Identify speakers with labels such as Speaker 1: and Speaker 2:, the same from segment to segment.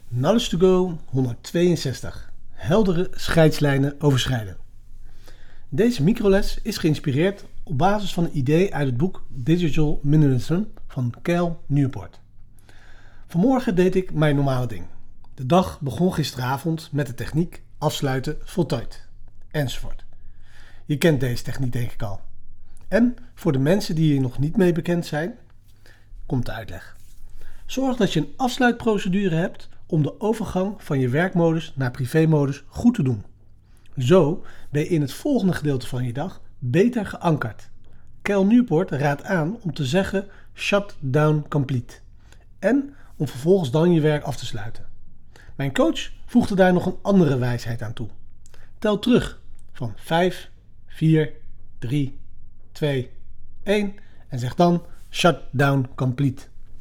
Speaker 1: Knowledge to Go 162. Heldere scheidslijnen overschrijden. Deze microles is geïnspireerd op basis van een idee uit het boek Digital Minimalism van Cal Newport. Vanmorgen deed ik mijn normale ding. De dag begon gisteravond met de techniek afsluiten voltooid, enzovoort. Je kent deze techniek denk ik al. En voor de mensen die hier nog niet mee bekend zijn, komt de uitleg. Zorg dat je een afsluitprocedure hebt om de overgang van je werkmodus naar privémodus goed te doen. Zo ben je in het volgende gedeelte van je dag beter geankerd. Cal Newport raadt aan om te zeggen shut down complete en om vervolgens dan je werk af te sluiten. Mijn coach voegde daar nog een andere wijsheid aan toe. Tel terug van 5, 4, 3, 2, 1 en zeg dan shut down complete.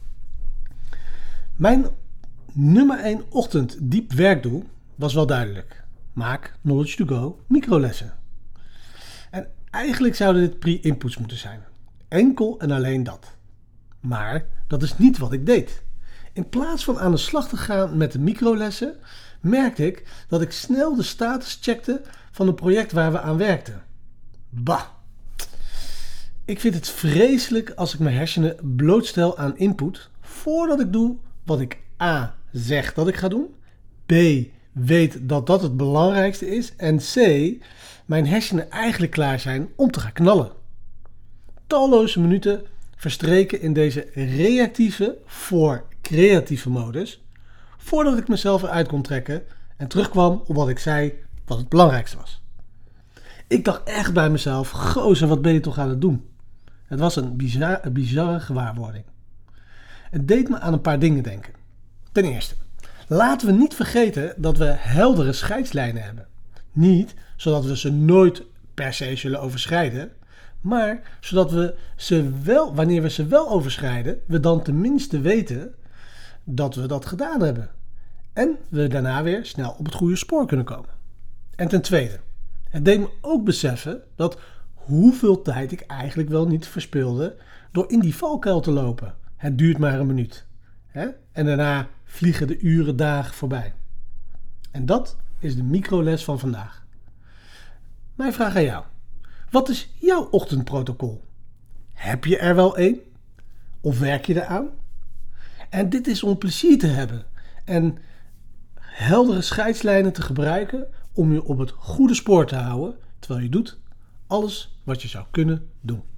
Speaker 1: Mijn nummer 1 ochtend diep werkdoel was wel duidelijk. Maak Knowledge to Go microlessen. En eigenlijk zouden dit pre-inputs moeten zijn. Enkel en alleen dat. Maar dat is niet wat ik deed. In plaats van aan de slag te gaan met de microlessen, merkte ik dat ik snel de status checkte van het project waar we aan werkten. Bah! Ik vind het vreselijk als ik mijn hersenen blootstel aan input voordat ik doe wat ik A zeg dat ik ga doen, B weet dat dat het belangrijkste is en C mijn hersenen eigenlijk klaar zijn om te gaan knallen. Talloze minuten verstreken in deze reactieve voor creatieve modus voordat ik mezelf eruit kon trekken en terugkwam op wat ik zei wat het belangrijkste was. Ik dacht echt bij mezelf, gozer, wat ben je toch aan het doen? Het was een bizarre gewaarwording. Het deed me aan een paar dingen denken. Ten eerste, laten we niet vergeten dat we heldere scheidslijnen hebben. Niet zodat we ze nooit per se zullen overschrijden, maar zodat we ze wel, wanneer we ze wel overschrijden, we dan tenminste weten dat we dat gedaan hebben. En we daarna weer snel op het goede spoor kunnen komen. En ten tweede, het deed me ook beseffen dat hoeveel tijd ik eigenlijk wel niet verspilde door in die valkuil te lopen. Het duurt maar een minuut. En daarna vliegen de uren, dagen voorbij. En dat is de microles van vandaag. Mijn vraag aan jou. Wat is jouw ochtendprotocol? Heb je er wel één? Of werk je eraan? En dit is om plezier te hebben en heldere scheidslijnen te gebruiken om je op het goede spoor te houden, terwijl je doet alles wat je zou kunnen doen.